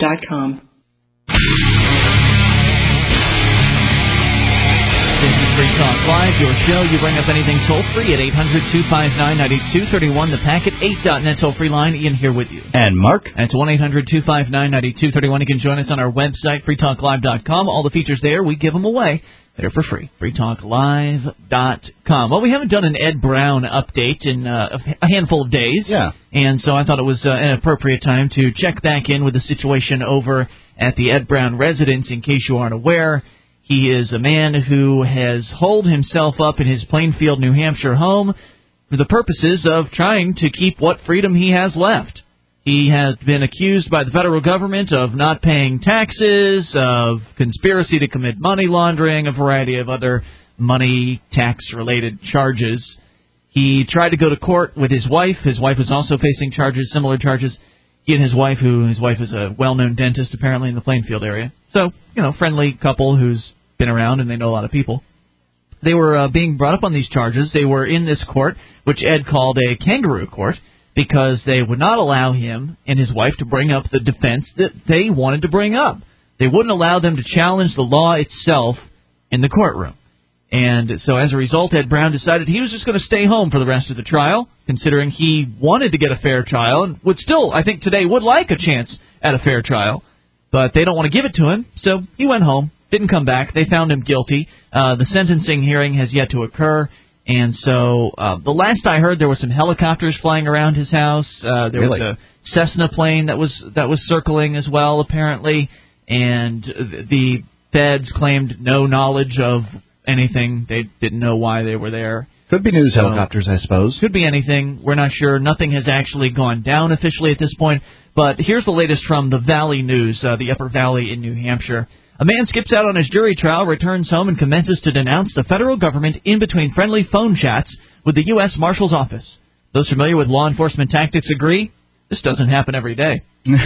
PretalkLive.com. This is Free Talk Live, your show. You bring up anything toll-free at 800-259-9231. The Packet 8.net toll-free line. Ian here with you. And Mark. That's 1-800-259-9231. You can join us on our website, freetalklive.com. All the features there, we give them away. They're for free. freetalklive.com. Well, we haven't done an Ed Brown update in a handful of days. Yeah. And so I thought it was an appropriate time to check back in with the situation over at the Ed Brown residence. In case you aren't aware, he is a man who has holed himself up in his Plainfield, New Hampshire home for the purposes of trying to keep what freedom he has left. He has been accused by the federal government of not paying taxes, of conspiracy to commit money laundering, a variety of other money tax-related charges. He tried to go to court with his wife. His wife was also facing charges, similar charges. He and his wife is a well-known dentist apparently in the Plainfield area. So, friendly couple who's been around and they know a lot of people. They were being brought up on these charges. They were in this court, which Ed called a kangaroo court, because they would not allow him and his wife to bring up the defense that they wanted to bring up. They wouldn't allow them to challenge the law itself in the courtroom. And so as a result, Ed Brown decided he was just going to stay home for the rest of the trial, considering he wanted to get a fair trial and would still, I think today, would like a chance at a fair trial. But they don't want to give it to him, so he went home, didn't come back. They found him guilty. The sentencing hearing has yet to occur. And so the last I heard, there were some helicopters flying around his house. There was a Cessna plane that was circling as well, apparently. And the feds claimed no knowledge of anything. They didn't know why they were there. Could be news helicopters, I suppose. Could be anything. We're not sure. Nothing has actually gone down officially at this point. But here's the latest from the Valley News, the Upper Valley in New Hampshire. A man skips out on his jury trial, returns home, and commences to denounce the federal government in between friendly phone chats with the U.S. Marshal's Office. Those familiar with law enforcement tactics agree this doesn't happen every day. No,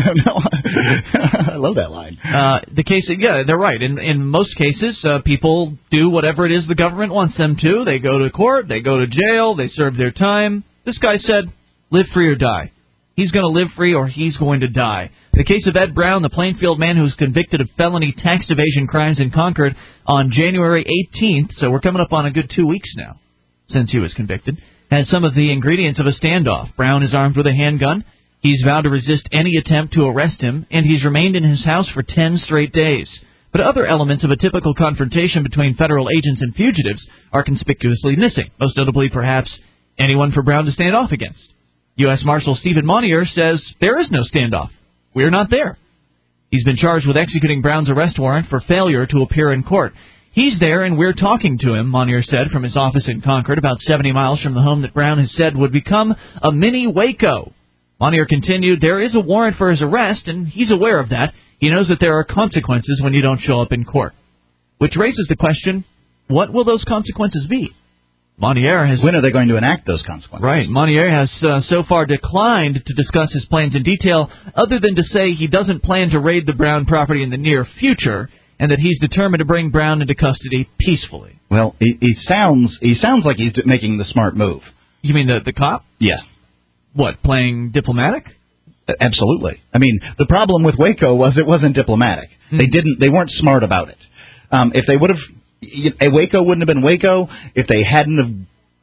I love that line. The case, yeah, they're right. In most cases, people do whatever it is the government wants them to. They go to court, they go to jail, they serve their time. This guy said, live free or die. He's going to live free or he's going to die. The case of Ed Brown, the Plainfield man who was convicted of felony tax evasion crimes in Concord on January 18th, so we're coming up on a good 2 weeks now since he was convicted, had some of the ingredients of a standoff. Brown is armed with a handgun. He's vowed to resist any attempt to arrest him, and he's remained in his house for 10 straight days. But other elements of a typical confrontation between federal agents and fugitives are conspicuously missing, most notably perhaps anyone for Brown to stand off against. U.S. Marshal Stephen Monnier says there is no standoff. We're not there. He's been charged with executing Brown's arrest warrant for failure to appear in court. He's there and we're talking to him, Monnier said from his office in Concord, about 70 miles from the home that Brown has said would become a mini Waco. Monnier continued, there is a warrant for his arrest, and he's aware of that. He knows that there are consequences when you don't show up in court. Which raises the question, what will those consequences be? Monnier has... When are they going to enact those consequences? Right. Monnier has so far declined to discuss his plans in detail, other than to say he doesn't plan to raid the Brown property in the near future, and that he's determined to bring Brown into custody peacefully. Well, he sounds like he's making the smart move. You mean the cop? Yeah. What, playing diplomatic? Absolutely. I mean, the problem with Waco was it wasn't diplomatic. They weren't smart about it. If they would have... Waco wouldn't have been Waco if they hadn't have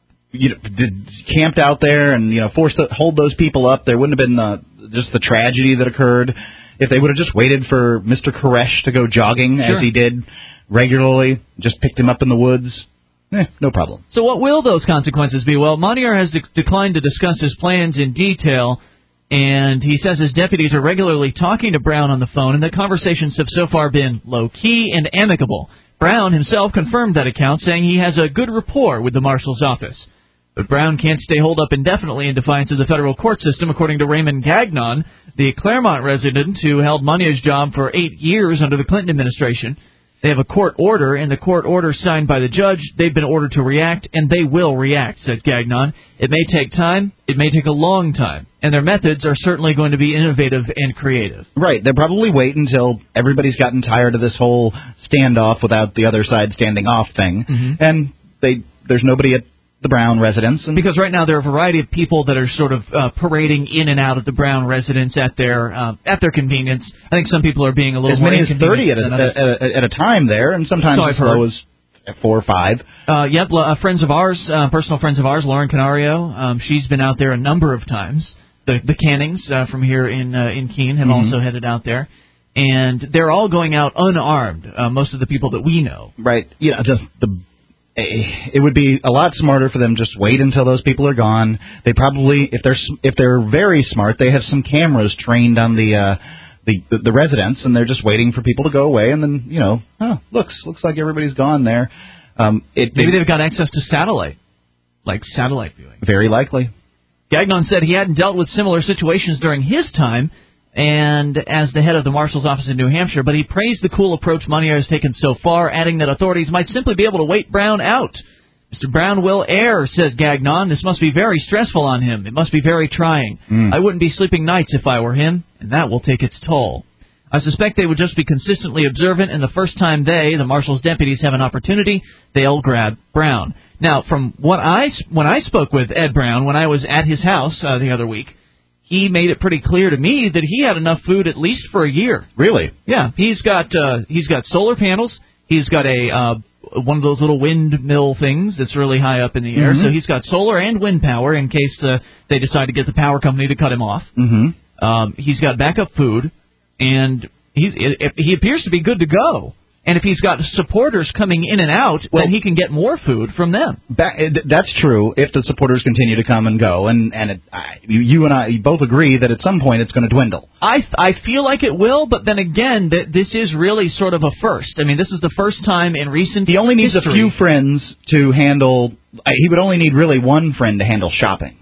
camped out there and hold those people up. There wouldn't have been just the tragedy that occurred. If they would have just waited for Mr. Koresh to go jogging as he did regularly, just picked him up in the woods, no problem. So what will those consequences be? Well, Monnier has declined to discuss his plans in detail, and he says his deputies are regularly talking to Brown on the phone, and the conversations have so far been low-key and amicable. Brown himself confirmed that account, saying he has a good rapport with the Marshal's office. But Brown can't stay holed up indefinitely in defiance of the federal court system, according to Raymond Gagnon, the Claremont resident who held Monnier's job for 8 years under the Clinton administration. They have a court order, and the court order signed by the judge. They've been ordered to react, and they will react, said Gagnon. It may take time. It may take a long time. And their methods are certainly going to be innovative and creative. Right. They'll probably wait until everybody's gotten tired of this whole standoff without the other side standing off thing. Mm-hmm. And there's nobody at the Brown residence. And because right now there are a variety of people that are sort of parading in and out of the Brown residence at their convenience. I think some people are being a little more inconvenient. As many as 30 at a time there, and sometimes as low as 4 or 5. Yep, friends of ours, personal friends of ours, Lauren Canario, she's been out there a number of times. The Cannings from here in Keene have also headed out there. And they're all going out unarmed, most of the people that we know. Right. Yeah, it would be a lot smarter for them just wait until those people are gone. They probably, if they're very smart, they have some cameras trained on the residents, and they're just waiting for people to go away. And then, looks like everybody's gone there. Maybe they've got access to satellite viewing. Very likely. Gagnon said he hadn't dealt with similar situations during his time and as the head of the Marshal's office in New Hampshire, but he praised the cool approach Monnier has taken so far, adding that authorities might simply be able to wait Brown out. Mr. Brown will err, says Gagnon. This must be very stressful on him. It must be very trying. I wouldn't be sleeping nights if I were him, and that will take its toll. I suspect they would just be consistently observant, and the first time the Marshal's deputies, have an opportunity, they'll grab Brown. Now, from when I spoke with Ed Brown, when I was at his house the other week, he made it pretty clear to me that he had enough food at least for a year. Really? Yeah, he's got solar panels. He's got one of those little windmill things that's really high up in the air. So he's got solar and wind power in case they decide to get the power company to cut him off. He's got backup food, and he appears to be good to go. And if he's got supporters coming in and out, then he can get more food from them. That's true if the supporters continue to come and go. And you and I both agree that at some point it's going to dwindle. I feel like it will, but then again, this is really sort of a first. I mean, this is the first time in recent history. He only needs a few friends to handle. He would only need really one friend to handle shopping.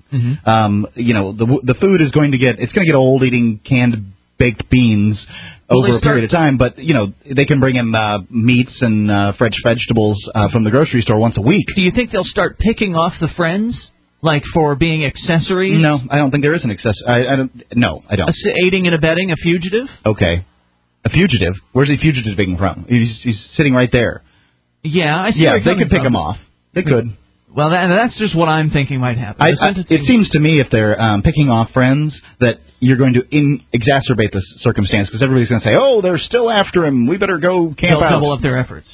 The food is going to get old eating canned baked beans over a period of time, but they can bring him meats and fresh vegetables from the grocery store once a week. Do you think they'll start picking off the friends, like for being accessories? No, I don't think there is an accessory. No, I don't. Aiding and abetting a fugitive? Okay, a fugitive. Where's he fugitiving from? He's sitting right there. Yeah, I see. Yeah, they could pick him off. They could. Well, that's just what I'm thinking might happen. It seems to me if they're picking off friends that you're going to exacerbate this circumstance because everybody's going to say, oh, they're still after him. We better go camp out. They'll double up their efforts.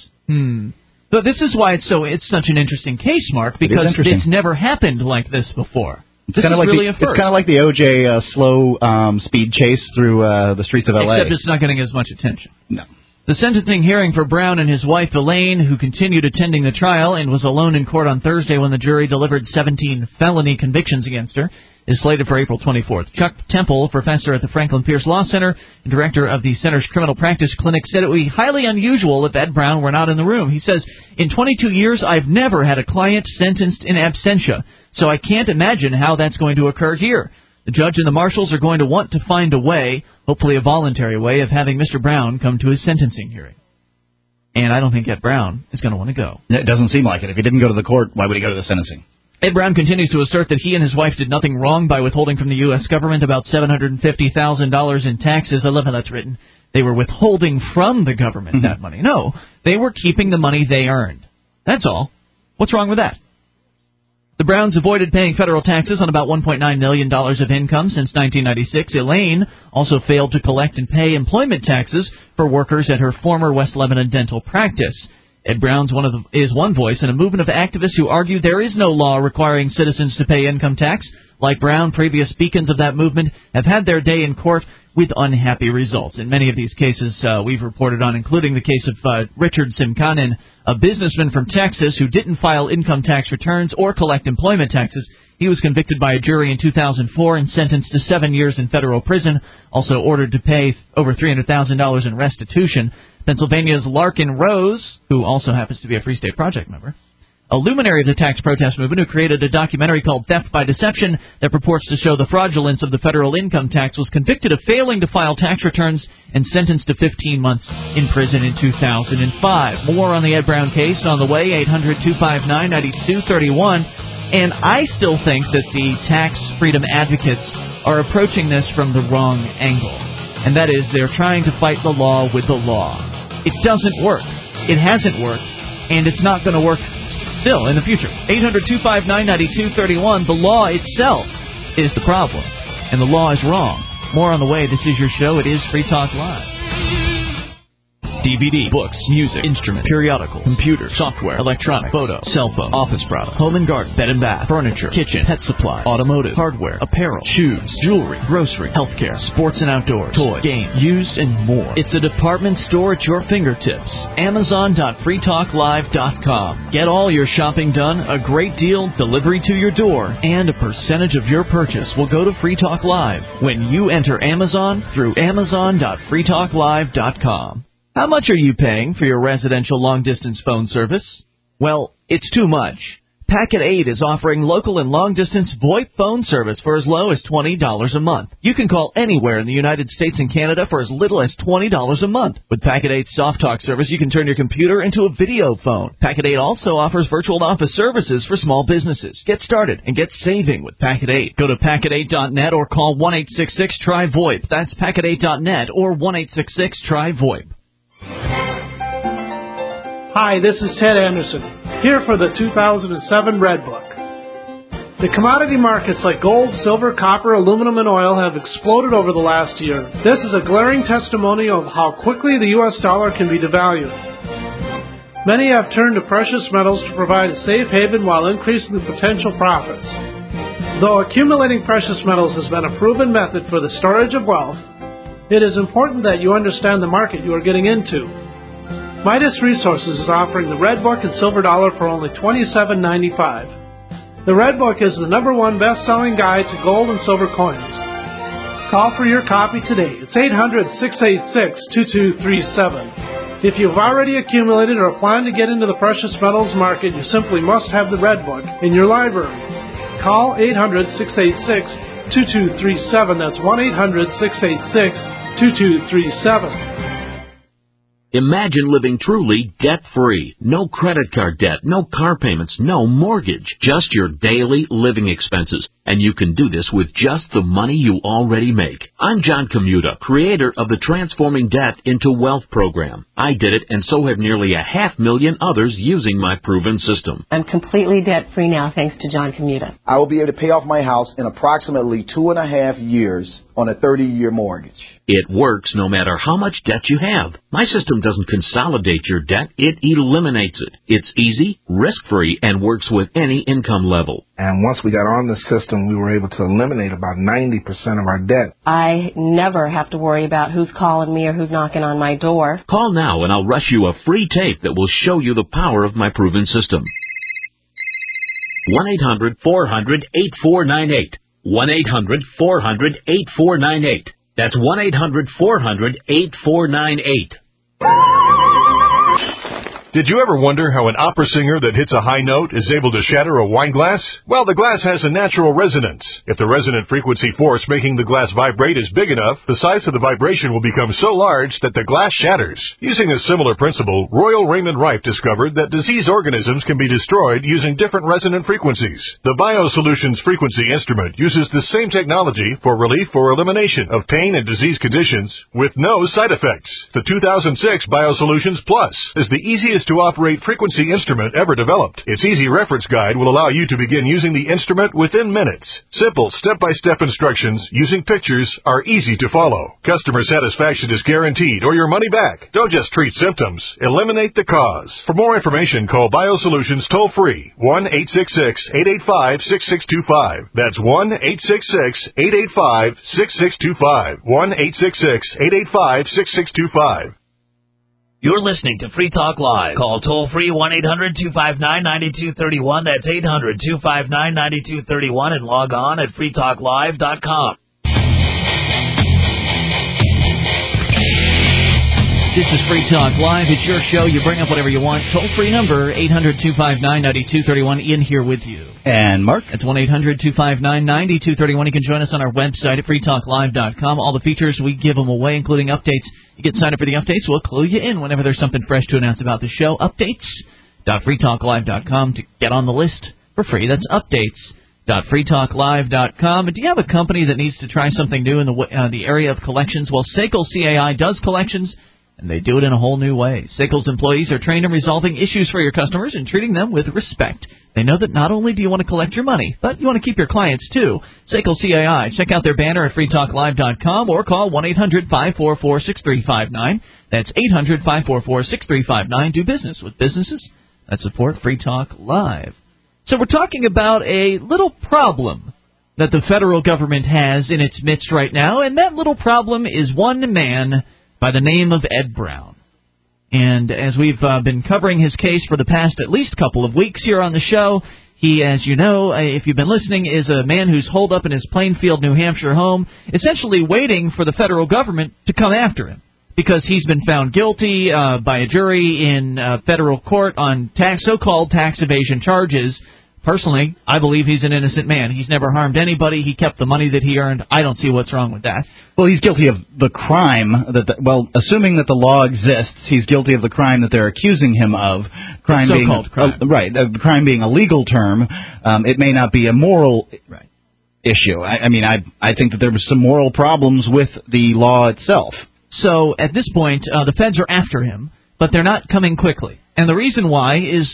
But this is why it's such an interesting case, Mark, because it's never happened like this before. This is really a first. It's kind of like the O.J. slow speed chase through the streets of L.A. Except it's not getting as much attention. No. The sentencing hearing for Brown and his wife, Elaine, who continued attending the trial and was alone in court on Thursday when the jury delivered 17 felony convictions against her, is slated for April 24th. Chuck Temple, professor at the Franklin Pierce Law Center and director of the center's criminal practice clinic, said it would be highly unusual if Ed Brown were not in the room. He says, in 22 years, I've never had a client sentenced in absentia, so I can't imagine how that's going to occur here. The judge and the marshals are going to want to find a way, hopefully a voluntary way, of having Mr. Brown come to his sentencing hearing. And I don't think Ed Brown is going to want to go. It doesn't seem like it. If he didn't go to the court, why would he go to the sentencing? Ed Brown continues to assert that he and his wife did nothing wrong by withholding from the U.S. government about $750,000 in taxes. I love how that's written. They were withholding from the government that money. No, they were keeping the money they earned. That's all. What's wrong with that? The Browns avoided paying federal taxes on about $1.9 million of income since 1996. Elaine also failed to collect and pay employment taxes for workers at her former West Lebanon dental practice. Ed Brown's is one voice in a movement of activists who argue there is no law requiring citizens to pay income tax. Like Brown, previous beacons of that movement have had their day in court with unhappy results. In many of these cases we've reported on, including the case of Richard Simkanin, a businessman from Texas who didn't file income tax returns or collect employment taxes. He was convicted by a jury in 2004 and sentenced to 7 years in federal prison, also ordered to pay over $300,000 in restitution. Pennsylvania's Larkin Rose, who also happens to be a Free State Project member, a luminary of the tax protest movement who created a documentary called Theft by Deception that purports to show the fraudulence of the federal income tax, was convicted of failing to file tax returns and sentenced to 15 months in prison in 2005. More on the Ed Brown case on the way, 800-259-9231. And I still think that the tax freedom advocates are approaching this from the wrong angle. And that is, they're trying to fight the law with the law. It doesn't work. It hasn't worked. And it's not going to work Still, in the future, 800-259-9231, the law itself is the problem, and the law is wrong. More on the way. This is your show. It is Free Talk Live. DVD, books, music, instrument, periodical, computer, software, electronic, photo, cell phone, office product, home and garden, bed and bath, furniture, kitchen, pet supply, automotive, hardware, apparel, shoes, jewelry, grocery, healthcare, sports and outdoors, toys, games, used, and more. It's a department store at your fingertips. Amazon.freetalklive.com. Get all your shopping done, a great deal, delivery to your door, and a percentage of your purchase will go to Free Talk Live when you enter Amazon through Amazon.freetalklive.com. How much are you paying for your residential long-distance phone service? Well, it's too much. Packet 8 is offering local and long-distance VoIP phone service for as low as $20 a month. You can call anywhere in the United States and Canada for as little as $20 a month. With Packet 8's Soft Talk service, you can turn your computer into a video phone. Packet 8 also offers virtual office services for small businesses. Get started and get saving with Packet 8. Go to packet8.net or call 1-866-TRY-VoIP. That's packet8.net or 1-866-TRY-VoIP. Hi, this is Ted Anderson, here for the 2007 Red Book. The commodity markets like gold, silver, copper, aluminum, and oil have exploded over the last year. This is a glaring testimony of how quickly the U.S. dollar can be devalued. Many have turned to precious metals to provide a safe haven while increasing the potential profits. Though accumulating precious metals has been a proven method for the storage of wealth, it is important that you understand the market you are getting into. Midas Resources is offering the Red Book and Silver Dollar for only $27.95. The Red Book is the #1 best-selling guide to gold and silver coins. Call for your copy today. It's 800-686-2237. If you've already accumulated or plan to get into the precious metals market, you simply must have the Red Book in your library. Call 800-686-2237. That's 1-800-686-2237. Imagine living truly debt-free. No credit card debt, no car payments, no mortgage. Just your daily living expenses. And you can do this with just the money you already make. I'm John Commuta, creator of the Transforming Debt into Wealth program. I did it, and so have nearly 500,000 others using my proven system. I'm completely debt-free now, thanks to John Commuta. I will be able to pay off my house in approximately 2.5 years on a 30-year mortgage. It works no matter how much debt you have. My system doesn't consolidate your debt, it eliminates it. It's easy, risk-free, and works with any income level. And once we got on the system, we were able to eliminate about 90% of our debt. I never have to worry about who's calling me or who's knocking on my door. Call now and I'll rush you a free tape that will show you the power of my proven system. 1-800-400-8498. 1-800-400-8498. That's 1-800-400-8498. Did you ever wonder how an opera singer that hits a high note is able to shatter a wine glass? Well, the glass has a natural resonance. If the resonant frequency force making the glass vibrate is big enough, the size of the vibration will become so large that the glass shatters. Using a similar principle, Royal Raymond Rife discovered that disease organisms can be destroyed using different resonant frequencies. The BioSolutions frequency instrument uses the same technology for relief or elimination of pain and disease conditions with no side effects. The 2006 BioSolutions Plus is the easiest to operate frequency instrument ever developed. Its easy reference guide will allow you to begin using the instrument within minutes. Simple step-by-step instructions using pictures are easy to follow. Customer satisfaction is guaranteed or your money back. Don't just treat symptoms, eliminate the cause. For more information, call BioSolutions toll-free 1-866-885-6625. That's 1-866-885-6625. 1-866-885-6625. You're listening to Free Talk Live. Call toll-free 1-800-259-9231. That's 800-259-9231 and log on at freetalklive.com. This is Free Talk Live. It's your show. You bring up whatever you want. Toll-free number, 800-259-9231. Ian here with you. And Mark? That's 1-800-259-9231. You can join us on our website at freetalklive.com. All the features, we give them away, including updates. You get signed up for the updates. We'll clue you in whenever there's something fresh to announce about the show. Updates.freetalklive.com to get on the list for free. That's updates.freetalklive.com. Do you have a company that needs to try something new in the area of collections? Well, SACL CAI does collections. And they do it in a whole new way. SACL's employees are trained in resolving issues for your customers and treating them with respect. They know that not only do you want to collect your money, but you want to keep your clients, too. SACL CAI. Check out their banner at freetalklive.com or call 1-800-544-6359. That's 800-544-6359. Do business with businesses that support Free Talk Live. So we're talking about a little problem that the federal government has in its midst right now, and that little problem is one man by the name of Ed Brown. And as we've been covering his case for the past at least couple of weeks here on the show, he, as you know, if you've been listening, is a man who's holed up in his Plainfield, New Hampshire home, essentially waiting for the federal government to come after him, because he's been found guilty by a jury in federal court on so-called tax evasion charges. Personally, I believe he's an innocent man. He's never harmed anybody. He kept the money that he earned. I don't see what's wrong with that. Well, he's guilty of the crime assuming that the law exists, he's guilty of the crime that they're accusing him of. Crime being crime. Right. Crime being a legal term. It may not be a moral issue. I think that there were some moral problems with the law itself. So at this point, the feds are after him, but they're not coming quickly. And the reason why is,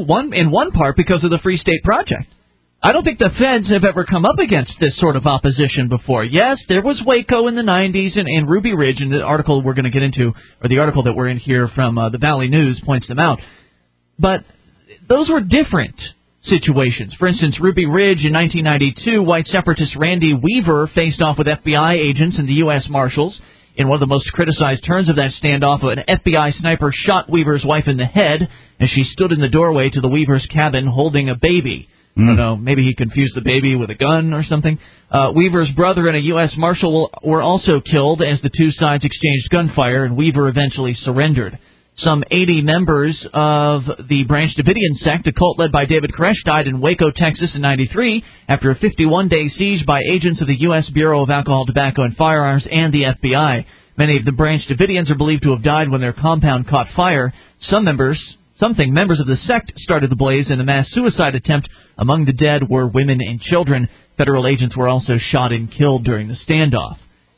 in one part because of the Free State Project. I don't think the feds have ever come up against this sort of opposition before. Yes, there was Waco in the 90s and Ruby Ridge, and the article we're going to get into, or the article that we're in here from the Valley News points them out. But those were different situations. For instance, Ruby Ridge in 1992, white separatist Randy Weaver faced off with FBI agents and the U.S. Marshals. In one of the most criticized turns of that standoff, an FBI sniper shot Weaver's wife in the head as she stood in the doorway to the Weaver's cabin holding a baby. I don't know, maybe he confused the baby with a gun or something. Weaver's brother and a U.S. Marshal were also killed as the two sides exchanged gunfire, and Weaver eventually surrendered. Some 80 members of the Branch Davidian sect, a cult led by David Koresh, died in Waco, Texas in '93 after a 51-day siege by agents of the U.S. Bureau of Alcohol, Tobacco, and Firearms and the FBI. Many of the Branch Davidians are believed to have died when their compound caught fire. Some members of the sect started the blaze, and the mass suicide attempt. Among the dead were women and children. Federal agents were also shot and killed during the standoff.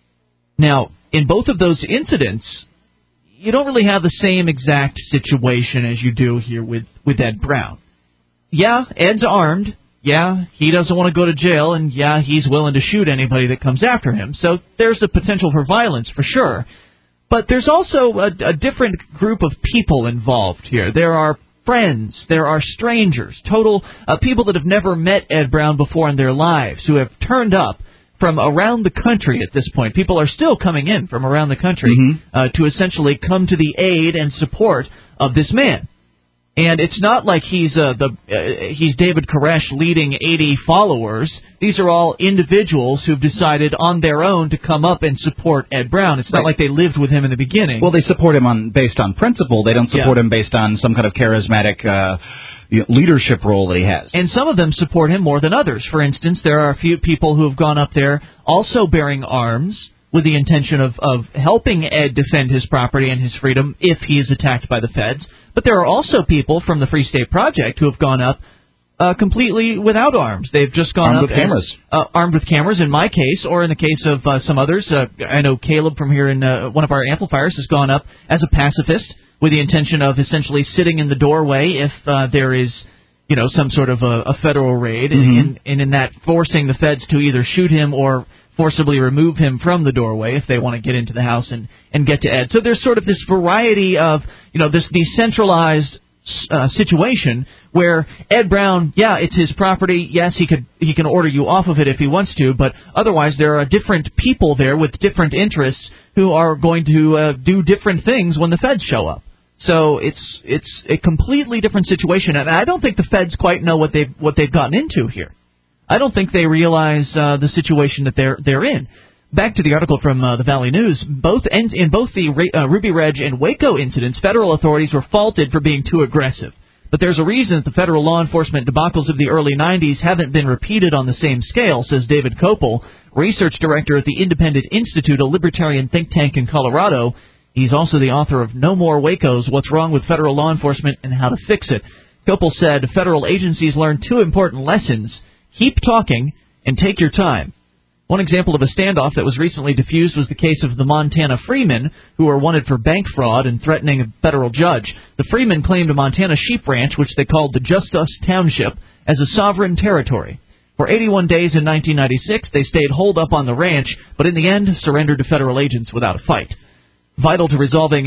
Now, in both of those incidents, you don't really have the same exact situation as you do here with Ed Brown. Yeah, Ed's armed. Yeah, he doesn't want to go to jail, and yeah, he's willing to shoot anybody that comes after him. So there's the potential for violence for sure. But there's also a different group of people involved here. There are friends, there are strangers, people that have never met Ed Brown before in their lives who have turned up from around the country at this point. People are still coming in from around the country to essentially come to the aid and support of this man. And it's not like he's David Koresh leading 80 followers. These are all individuals who've decided on their own to come up and support Ed Brown. It's not like they lived with him in the beginning. Well, they support him based on principle. They don't support him based on some kind of charismatic leadership role that he has. And some of them support him more than others. For instance, there are a few people who have gone up there also bearing arms with the intention of helping Ed defend his property and his freedom if he is attacked by the feds. But there are also people from the Free State Project who have gone up completely without arms. They've just gone armed up with cameras. Armed with cameras, in my case, or in the case of some others. I know Caleb from here in one of our amplifiers has gone up as a pacifist with the intention of essentially sitting in the doorway if there is, some sort of a federal raid, and in that forcing the feds to either shoot him or forcibly remove him from the doorway if they want to get into the house and get to Ed. So there's sort of this variety of, this decentralized situation where Ed Brown, it's his property. Yes, he can order you off of it if he wants to, but otherwise there are different people there with different interests who are going to do different things when the feds show up. So it's a completely different situation, and I don't think the feds quite know what they've gotten into here. I don't think they realize the situation that they're in. Back to the article from the Valley News, in both the Ruby Ridge and Waco incidents, federal authorities were faulted for being too aggressive. But there's a reason that the federal law enforcement debacles of the early 90s haven't been repeated on the same scale, says David Kopel, research director at the Independent Institute, a libertarian think tank in Colorado. He's also the author of No More Wacos, What's Wrong with Federal Law Enforcement and How to Fix It. Kopel said federal agencies learned two important lessons. Keep talking and take your time. One example of a standoff that was recently diffused was the case of the Montana Freemen, who were wanted for bank fraud and threatening a federal judge. The Freemen claimed a Montana sheep ranch, which they called the Just Us Township, as a sovereign territory. For 81 days in 1996, they stayed holed up on the ranch, but in the end surrendered to federal agents without a fight. Vital to resolving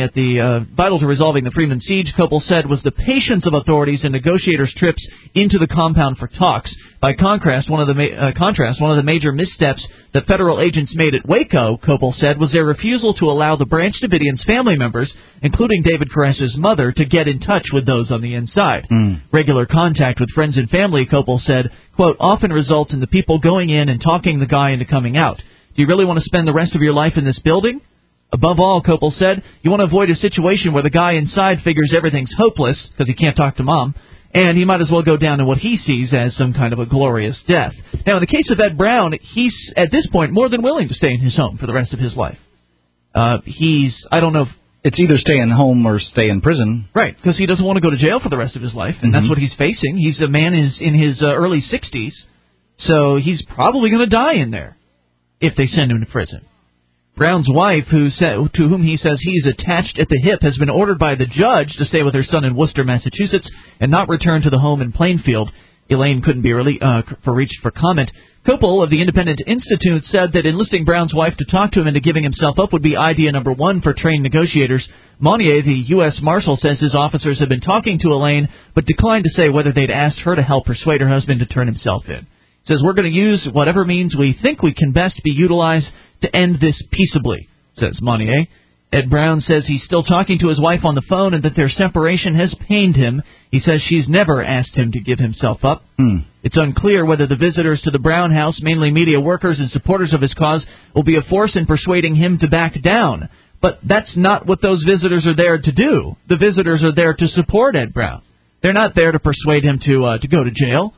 the Freeman siege, Kopel said, was the patience of authorities and negotiators' trips into the compound for talks. By contrast, one of the major missteps that federal agents made at Waco, Kopel said, was their refusal to allow the Branch Davidians' family members, including David Koresh's mother, to get in touch with those on the inside. Regular contact with friends and family, Kopel said, quote, often results in the people going in and talking the guy into coming out. Do you really want to spend the rest of your life in this building? Above all, Kopel said, you want to avoid a situation where the guy inside figures everything's hopeless because he can't talk to Mom, and he might as well go down to what he sees as some kind of a glorious death. Now, in the case of Ed Brown, he's, at this point, more than willing to stay in his home for the rest of his life. I don't know if... It's either stay in home or stay in prison. Right, because he doesn't want to go to jail for the rest of his life, and that's what he's facing. He's a man in his early 60s, so he's probably going to die in there if they send him to prison. Brown's wife, to whom he says he's attached at the hip, has been ordered by the judge to stay with her son in Worcester, Massachusetts, and not return to the home in Plainfield. Elaine couldn't be reached for comment. Kopel of the Independent Institute said that enlisting Brown's wife to talk to him into giving himself up would be idea number one for trained negotiators. Monnier, the U.S. Marshal, says his officers have been talking to Elaine, but declined to say whether they'd asked her to help persuade her husband to turn himself in. Says, we're going to use whatever means we think we can best be utilized to end this peaceably, says Monnier. Ed Brown says he's still talking to his wife on the phone and that their separation has pained him. He says she's never asked him to give himself up. It's unclear whether the visitors to the Brown house, mainly media workers and supporters of his cause, will be a force in persuading him to back down. But that's not what those visitors are there to do. The visitors are there to support Ed Brown. They're not there to persuade him to go to jail.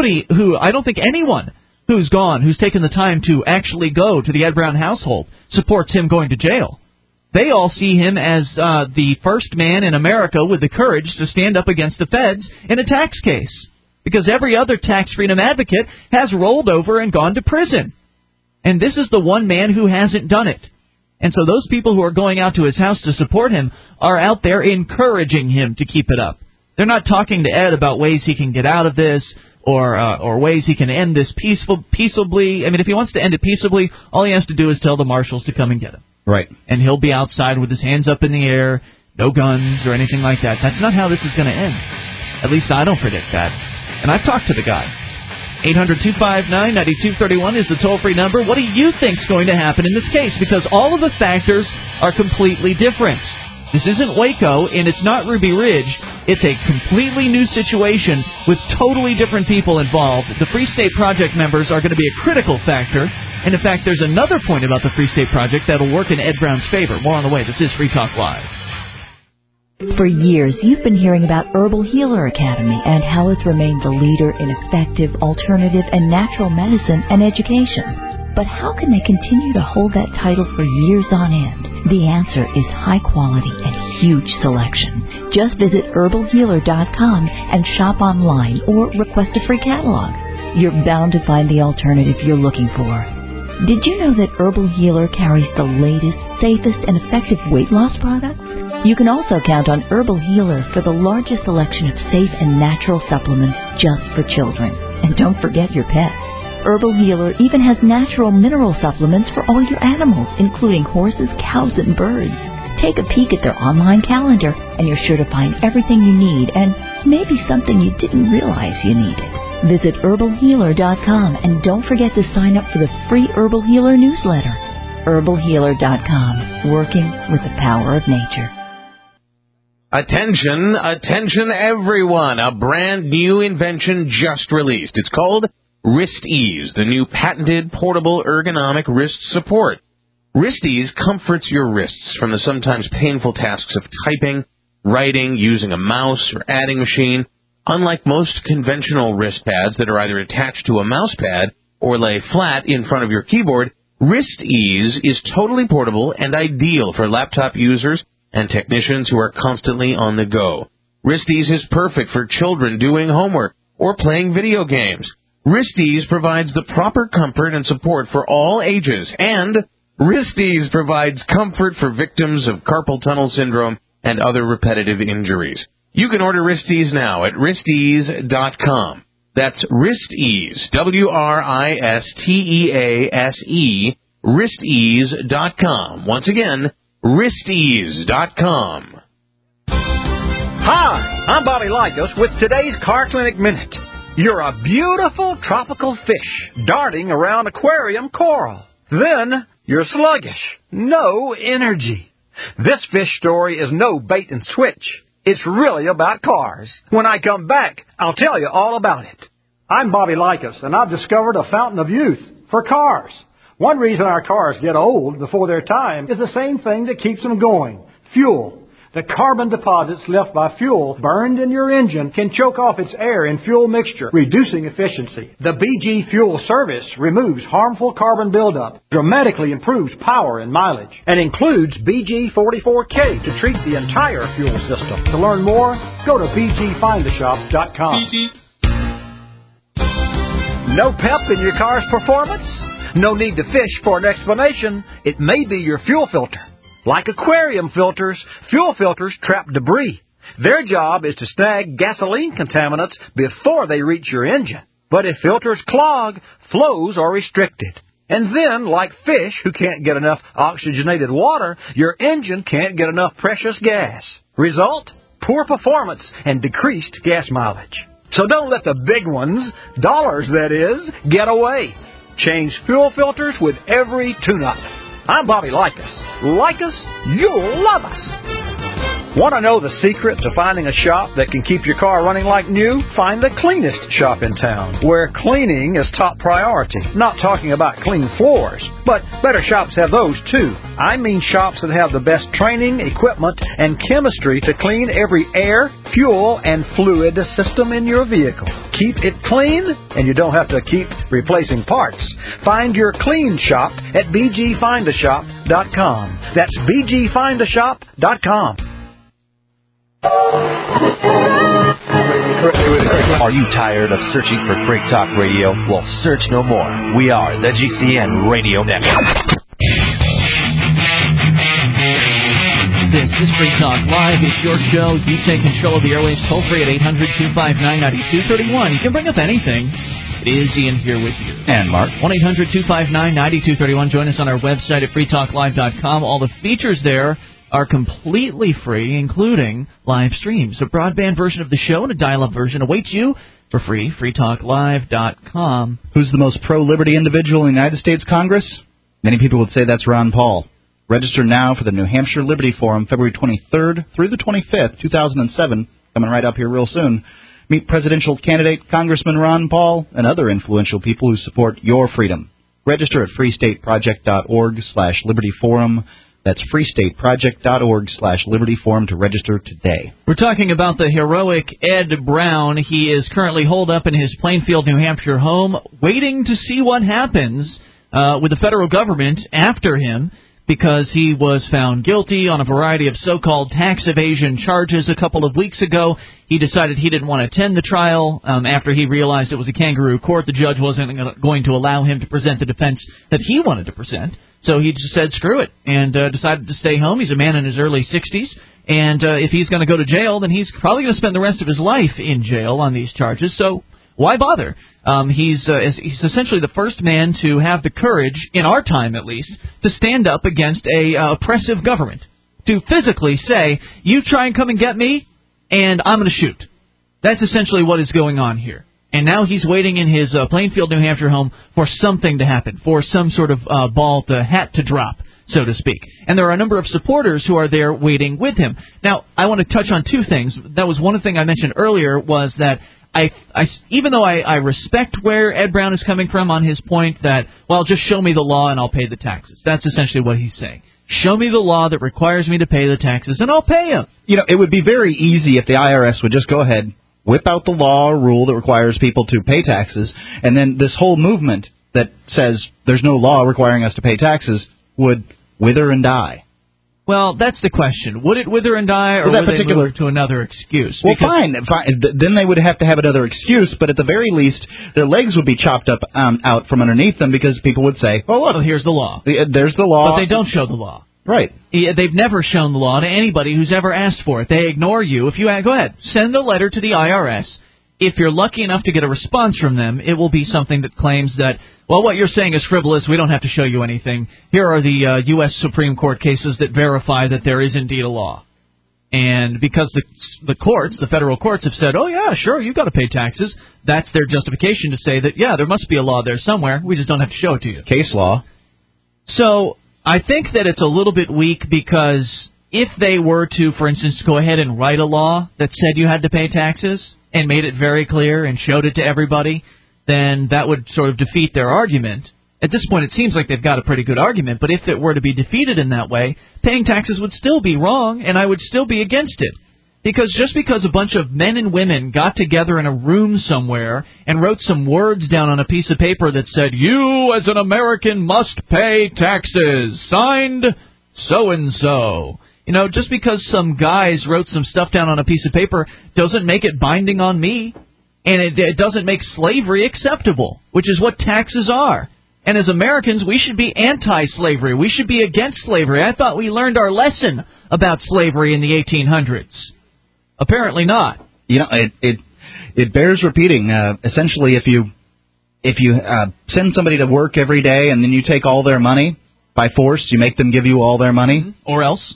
I don't think anyone who's taken the time to actually go to the Ed Brown household supports him going to jail. They all see him as the first man in America with the courage to stand up against the feds in a tax case, because every other tax freedom advocate has rolled over and gone to prison. And this is the one man who hasn't done it. And so those people who are going out to his house to support him are out there encouraging him to keep it up. They're not talking to Ed about ways he can get out of this or ways he can end this peaceably. I mean, if he wants to end it peaceably, all he has to do is tell the marshals to come and get him. Right. And he'll be outside with his hands up in the air, no guns or anything like that. That's not how this is going to end. At least I don't predict that. And I've talked to the guy. 800-259-9231 is the toll-free number. What do you think's going to happen in this case? Because all of the factors are completely different. This isn't Waco, and it's not Ruby Ridge. It's a completely new situation with totally different people involved. The Free State Project members are going to be a critical factor. And, in fact, there's another point about the Free State Project that'll work in Ed Brown's favor. More on the way. This is Free Talk Live. For years, you've been hearing about Herbal Healer Academy and how it's remained the leader in effective, alternative, and natural medicine and education. But how can they continue to hold that title for years on end? The answer is high quality and huge selection. Just visit herbalhealer.com and shop online or request a free catalog. You're bound to find the alternative you're looking for. Did you know that Herbal Healer carries the latest, safest, and effective weight loss products? You can also count on Herbal Healer for the largest selection of safe and natural supplements just for children. And don't forget your pets. Herbal Healer even has natural mineral supplements for all your animals, including horses, cows, and birds. Take a peek at their online calendar, and you're sure to find everything you need and maybe something you didn't realize you needed. Visit herbalhealer.com and don't forget to sign up for the free Herbal Healer newsletter. herbalhealer.com, working with the power of nature. Attention, attention everyone, a brand new invention just released. It's called Wrist Ease, the new patented portable ergonomic wrist support. Wrist Ease comforts your wrists from the sometimes painful tasks of typing, writing, using a mouse, or adding machine. Unlike most conventional wrist pads that are either attached to a mouse pad or lay flat in front of your keyboard, Wrist Ease is totally portable and ideal for laptop users and technicians who are constantly on the go. Wrist Ease is perfect for children doing homework or playing video games. Wristies provides the proper comfort and support for all ages, and Wristies provides comfort for victims of carpal tunnel syndrome and other repetitive injuries. You can order Wristies now at wristease.com. That's Wristease, WRISTEASE, wristease.com. Once again, wristease.com. Hi, I'm Bobby Lycos with today's Car Clinic Minute. You're a beautiful tropical fish darting around aquarium coral. Then you're sluggish, no energy. This fish story is no bait and switch. It's really about cars. When I come back, I'll tell you all about it. I'm Bobby Lycos, and I've discovered a fountain of youth for cars. One reason our cars get old before their time is the same thing that keeps them going: fuel. The carbon deposits left by fuel burned in your engine can choke off its air and fuel mixture, reducing efficiency. The BG Fuel Service removes harmful carbon buildup, dramatically improves power and mileage, and includes BG44K to treat the entire fuel system. To learn more, go to bgfindashop.com. No pep in your car's performance? No need to fish for an explanation. It may be your fuel filter. Like aquarium filters, fuel filters trap debris. Their job is to snag gasoline contaminants before they reach your engine. But if filters clog, flows are restricted. And then, like fish who can't get enough oxygenated water, your engine can't get enough precious gas. Result? Poor performance and decreased gas mileage. So don't let the big ones, dollars that is, get away. Change fuel filters with every tune-up. I'm Bobby Lycos. Like us, you'll love us. Want to know the secret to finding a shop that can keep your car running like new? Find the cleanest shop in town, where cleaning is top priority. Not talking about clean floors, but better shops have those too. I mean shops that have the best training, equipment, and chemistry to clean every air, fuel, and fluid system in your vehicle. Keep it clean, and you don't have to keep replacing parts. Find your clean shop at bgfindashop.com. That's bgfindashop.com. Are you tired of searching for Free Talk Radio? Well, search no more. We are the GCN Radio Network. This is Free Talk Live. It's your show. You take control of the airwaves toll free at 800-259-9231. You can bring up anything. It is Ian here with you. And Mark. 1-800-259-9231. Join us on our website at freetalklive.com. All the features there are completely free, including live streams. A broadband version of the show and a dial-up version awaits you for free. freetalklive.com. Who's the most pro-liberty individual in the United States Congress? Many people would say that's Ron Paul. Register now for the New Hampshire Liberty Forum, February 23rd through the 25th, 2007, coming right up here real soon. Meet presidential candidate Congressman Ron Paul and other influential people who support your freedom. Register at freestateproject.org/libertyforum. That's freestateproject.org/libertyforum to register today. We're talking about the heroic Ed Brown. He is currently holed up in his Plainfield, New Hampshire home, waiting to see what happens with the federal government after him, because he was found guilty on a variety of so-called tax evasion charges a couple of weeks ago. He decided he didn't want to attend the trial after he realized it was a kangaroo court. The judge wasn't going to allow him to present the defense that he wanted to present. So he just said screw it and decided to stay home. He's a man in his early 60s, and if he's going to go to jail, then he's probably going to spend the rest of his life in jail on these charges. So why bother? He's essentially the first man to have the courage, in our time at least, to stand up against a oppressive government, to physically say, you try and come and get me, and I'm going to shoot. That's essentially what is going on here. And now he's waiting in his Plainfield, New Hampshire home for something to happen, for some sort of hat to drop, so to speak. And there are a number of supporters who are there waiting with him. Now, I want to touch on two things. That was one thing I mentioned earlier, was that even though I respect where Ed Brown is coming from on his point that, well, just show me the law and I'll pay the taxes. That's essentially what he's saying. Show me the law that requires me to pay the taxes, and I'll pay them. You know, it would be very easy if the IRS would just go ahead, whip out the law or rule that requires people to pay taxes, and then this whole movement that says there's no law requiring us to pay taxes would wither and die. Well, that's the question. Would it wither and die, or would they move to another excuse? Well, fine. Then they would have to have another excuse, but at the very least, their legs would be chopped up out from underneath them because people would say, "Oh, look, here's the law." There's the law. But they don't show the law. Right. They've never shown the law to anybody who's ever asked for it. They ignore you. If you go ahead, send a letter to the IRS. If you're lucky enough to get a response from them, it will be something that claims that, well, what you're saying is frivolous. We don't have to show you anything. Here are the U.S. Supreme Court cases that verify that there is indeed a law. And because the courts, the federal courts, have said, oh, yeah, sure, you've got to pay taxes, that's their justification to say that, yeah, there must be a law there somewhere. We just don't have to show it to you. Case law. So I think that it's a little bit weak because if they were to, for instance, go ahead and write a law that said you had to pay taxes and made it very clear and showed it to everybody, then that would sort of defeat their argument. At this point, it seems like they've got a pretty good argument, but if it were to be defeated in that way, paying taxes would still be wrong, and I would still be against it. Because just because a bunch of men and women got together in a room somewhere and wrote some words down on a piece of paper that said, you as an American must pay taxes, signed so-and-so. You know, just because some guys wrote some stuff down on a piece of paper doesn't make it binding on me, and it doesn't make slavery acceptable, which is what taxes are. And as Americans, we should be anti-slavery. We should be against slavery. I thought we learned our lesson about slavery in the 1800s. Apparently not. You know, it bears repeating. Essentially, if you send somebody to work every day and then you take all their money by force, you make them give you all their money, or else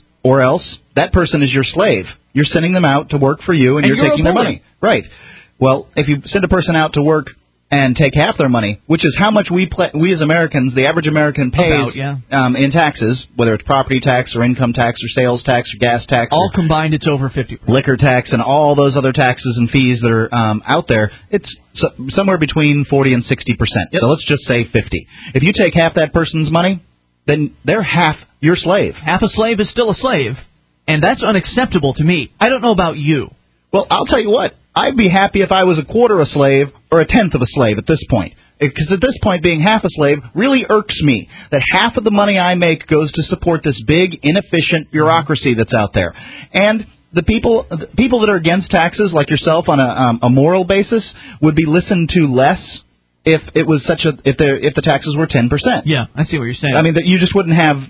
that person is your slave. You're sending them out to work for you, and you're taking their money. Right. Well, if you send a person out to work and take half their money, which is how much we as Americans, the average American pays in taxes, whether it's property tax or income tax or sales tax or gas tax. All combined, it's over 50%. Liquor tax and all those other taxes and fees that are out there, it's somewhere between 40 and 60%. Yep. So let's just say 50. If you take half that person's money, then they're half your slave. Half a slave is still a slave, and that's unacceptable to me. I don't know about you. Well, I'll tell you what. I'd be happy if I was a quarter a slave or a tenth of a slave at this point. Because at this point, being half a slave really irks me that half of the money I make goes to support this big, inefficient bureaucracy that's out there. And the people that are against taxes, like yourself, on a moral basis, would be listened to less if it was if the taxes were 10%. Yeah, I see what you're saying. I mean, that you just wouldn't have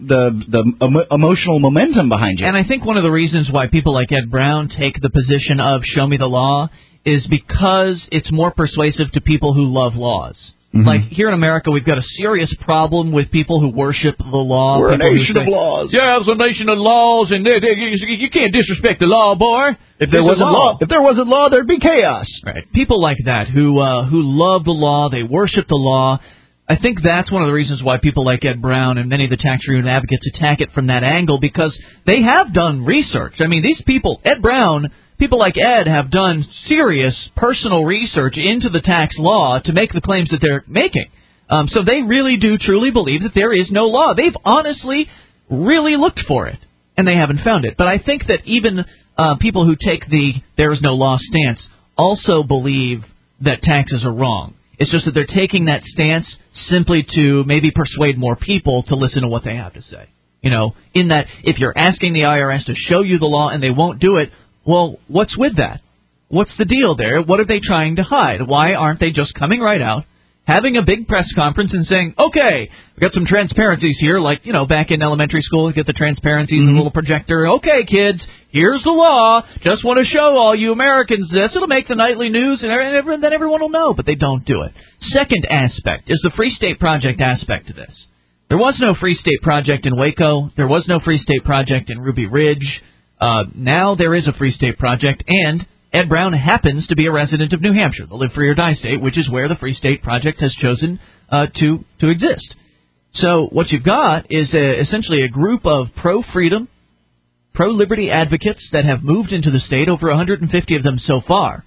the emotional momentum behind you. And I think one of the reasons why people like Ed Brown take the position of show me the law is because it's more persuasive to people who love laws. Mm-hmm. Like, here in America, we've got a serious problem with people who worship the law. We're a nation of laws. Yeah, it's a nation of laws, and you can't disrespect the law, boy. If there wasn't law, there'd be chaos. Right. People like that who love the law, they worship the law. I think that's one of the reasons why people like Ed Brown and many of the tax reform advocates attack it from that angle, because they have done research. I mean, these people, Ed Brown, people like Ed, have done serious personal research into the tax law to make the claims that they're making. So they really do truly believe that there is no law. They've honestly really looked for it, and they haven't found it. But I think that even people who take the there is no law stance also believe that taxes are wrong. It's just that they're taking that stance simply to maybe persuade more people to listen to what they have to say. You know, in that if you're asking the IRS to show you the law and they won't do it, well, what's with that? What's the deal there? What are they trying to hide? Why aren't they just coming right out, having a big press conference and saying, okay, we've got some transparencies here, like, you know, back in elementary school, you get the transparencies and a little projector. Okay, kids, here's the law. Just want to show all you Americans this. It'll make the nightly news, and then everyone will know, but they don't do it. Second aspect is the Free State Project aspect to this. There was no Free State Project in Waco. There was no Free State Project in Ruby Ridge. Now there is a Free State Project, and Ed Brown happens to be a resident of New Hampshire, the Live Free or Die state, which is where the Free State Project has chosen to exist. So what you've got is essentially a group of pro-freedom, pro-liberty advocates that have moved into the state, over 150 of them so far.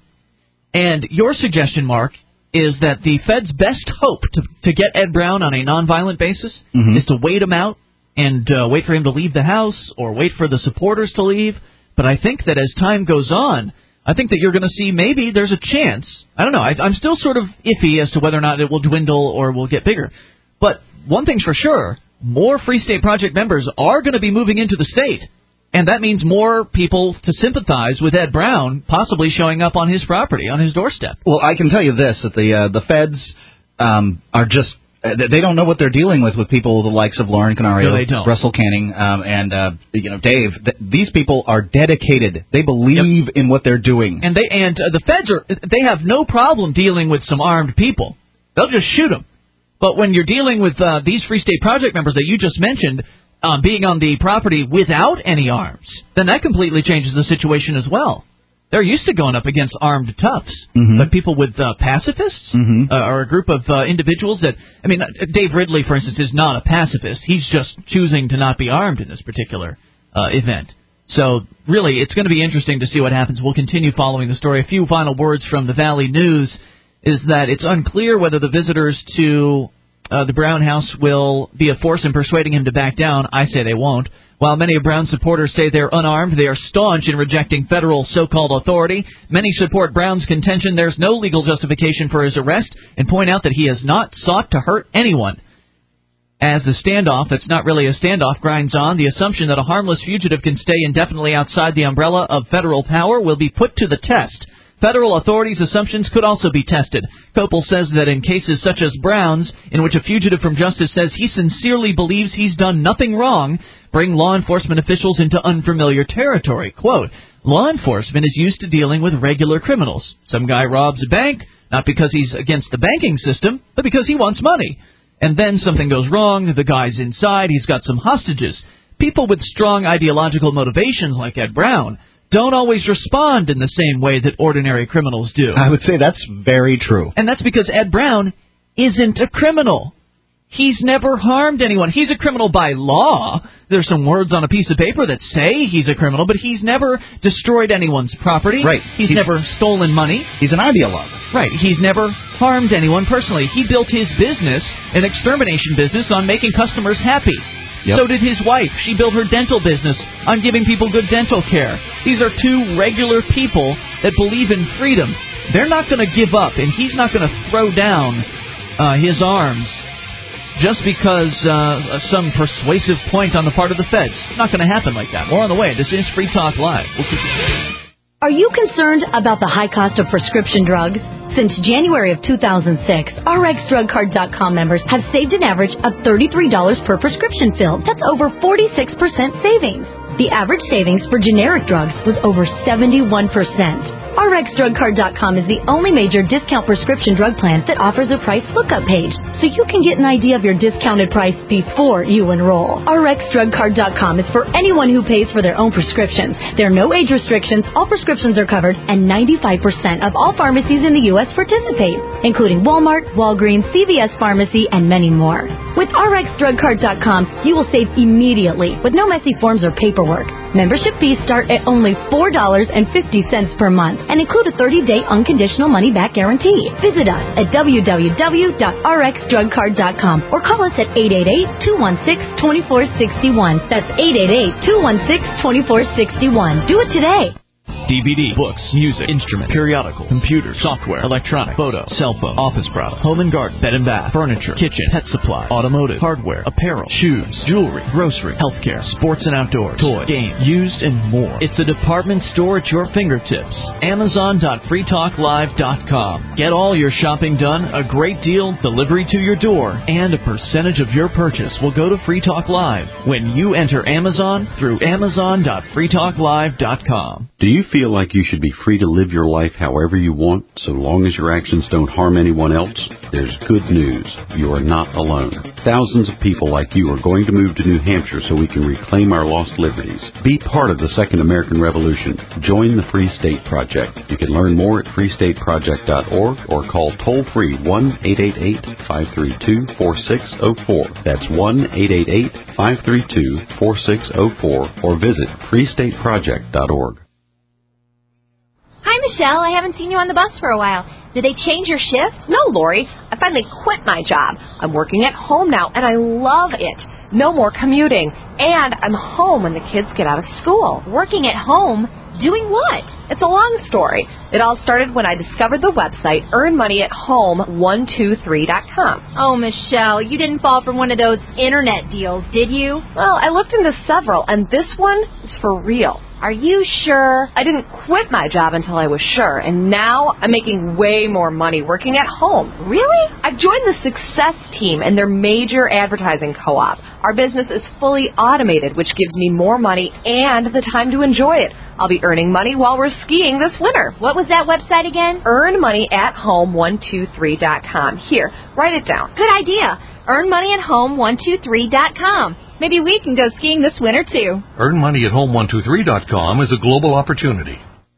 And your suggestion, Mark, is that the Fed's best hope to get Ed Brown on a nonviolent basis is to wait him out and wait for him to leave the House or wait for the supporters to leave. But I think that as time goes on, I think that you're going to see maybe there's a chance. I don't know. I'm still sort of iffy as to whether or not it will dwindle or will get bigger. But one thing's for sure, more Free State Project members are going to be moving into the state. And that means more people to sympathize with Ed Brown possibly showing up on his property, on his doorstep. Well, I can tell you this, that the feds are just... They don't know what they're dealing with people the likes of Lauren Canario, Russell Canning, and Dave. These people are dedicated. They believe in what they're doing. And the feds they have no problem dealing with some armed people. They'll just shoot them. But when you're dealing with these Free State Project members that you just mentioned being on the property without any arms, then that completely changes the situation as well. They're used to going up against armed toughs, but people with pacifists are a group of individuals that, I mean, Dave Ridley, for instance, is not a pacifist. He's just choosing to not be armed in this particular event. So, really, it's going to be interesting to see what happens. We'll continue following the story. A few final words from the Valley News is that it's unclear whether the visitors to the Brown house will be a force in persuading him to back down. I say they won't. While many of Brown's supporters say they're unarmed, they are staunch in rejecting federal so-called authority. Many support Brown's contention there's no legal justification for his arrest and point out that he has not sought to hurt anyone. As the standoff, that's not really a standoff, grinds on, the assumption that a harmless fugitive can stay indefinitely outside the umbrella of federal power will be put to the test. Federal authorities' assumptions could also be tested. Kopel says that in cases such as Brown's, in which a fugitive from justice says he sincerely believes he's done nothing wrong, bring law enforcement officials into unfamiliar territory. Quote, law enforcement is used to dealing with regular criminals. Some guy robs a bank, not because he's against the banking system, but because he wants money. And then something goes wrong, the guy's inside, he's got some hostages. People with strong ideological motivations like Ed Brown don't always respond in the same way that ordinary criminals do. I would say that's very true. And that's because Ed Brown isn't a criminal. He's never harmed anyone. He's a criminal by law. There's some words on a piece of paper that say he's a criminal, but he's never destroyed anyone's property. Right. He's never stolen money. He's an ideologue. Right. He's never harmed anyone personally. He built his business, an extermination business, on making customers happy. Yep. So did his wife. She built her dental business on giving people good dental care. These are two regular people that believe in freedom. They're not going to give up, and he's not going to throw down his arms just because some persuasive point on the part of the feds. It's not going to happen like that. More on the way. This is Free Talk Live. We'll keep you. Are you concerned about the high cost of prescription drugs? Since January of 2006, RxDrugCard.com members have saved an average of $33 per prescription filled. That's over 46% savings. The average savings for generic drugs was over 71%. RxDrugCard.com is the only major discount prescription drug plan that offers a price lookup page, so you can get an idea of your discounted price before you enroll. RxDrugCard.com is for anyone who pays for their own prescriptions. There are no age restrictions, all prescriptions are covered, and 95% of all pharmacies in the U.S. participate, including Walmart, Walgreens, CVS Pharmacy, and many more. With RxDrugCard.com, you will save immediately with no messy forms or paperwork. Membership fees start at only $4.50 per month and include a 30-day unconditional money-back guarantee. Visit us at www.rxdrugcard.com or call us at 888-216-2461. That's 888-216-2461. Do it today. DVD, books, music, instruments, periodicals, computers, software, electronics, photo, cell phone, office products, home and garden, bed and bath, furniture, kitchen, pet supply, automotive, hardware, apparel, shoes, jewelry, grocery, healthcare, sports and outdoors, toys, games, used, and more. It's a department store at your fingertips. Amazon.freetalklive.com. Get all your shopping done, a great deal, delivery to your door, and a percentage of your purchase will go to Free Talk Live when you enter Amazon through Amazon.freetalklive.com. Do you feel like you should be free to live your life however you want, so long as your actions don't harm anyone else? There's good news. You are not alone. Thousands of people like you are going to move to New Hampshire so we can reclaim our lost liberties. Be part of the Second American Revolution. Join the Free State Project. You can learn more at freestateproject.org or call toll-free 1-888-532-4604. That's 1-888-532-4604 or visit freestateproject.org. Hi, Michelle. I haven't seen you on the bus for a while. Did they change your shift? No, Lori. I finally quit my job. I'm working at home now, and I love it. No more commuting. And I'm home when the kids get out of school. Working at home? Doing what? It's a long story. It all started when I discovered the website earnmoneyathome123.com. Oh, Michelle, you didn't fall for one of those internet deals, did you? Well, I looked into several, and this one is for real. Are you sure? I didn't quit my job until I was sure, and now I'm making way more money working at home. Really? I've joined the Success Team in their major advertising co-op. Our business is fully automated, which gives me more money and the time to enjoy it. I'll be earning money while we're skiing this winter. What was that website again? earnmoneyathome123.com. Here, write it down. Good idea. earnmoneyathome123.com. Maybe we can go skiing this winter, too. earnmoneyathome123.com is a global opportunity.